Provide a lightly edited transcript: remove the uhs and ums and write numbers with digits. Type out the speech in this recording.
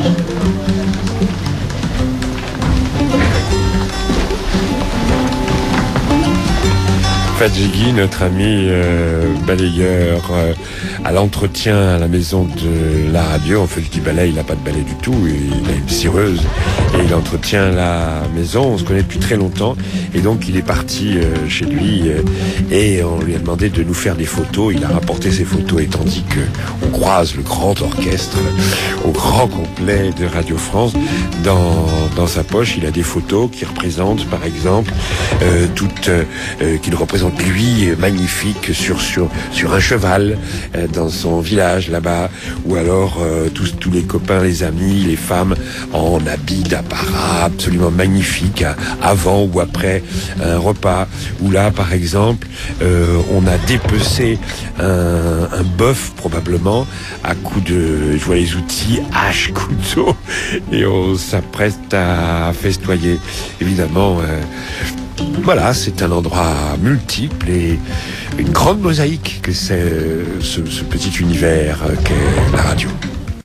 Fadjigui, notre ami balayeur, à l'entretien à la maison de la radio. En fait, je dis balai, il n'a pas de balai du tout, il a une cireuse et il entretient la maison. On se connaît depuis très longtemps et donc il est parti chez lui et on lui a demandé de nous faire des photos. Il a rapporté ses photos et tandis qu'on croise le grand orchestre au grand complet de Radio France, dans sa poche, il a des photos qui représentent, par exemple, qu'il représente lui magnifique sur un cheval dans son village là-bas, ou alors tous les copains, les amis, les femmes en habits d'apparat absolument magnifiques avant ou après un repas, où là par exemple on a dépecé un bœuf probablement à coups de, je vois les outils, hache, couteau, et on s'apprête à festoyer évidemment. Voilà, c'est un endroit multiple et une grande mosaïque que c'est ce petit univers qu'est la radio.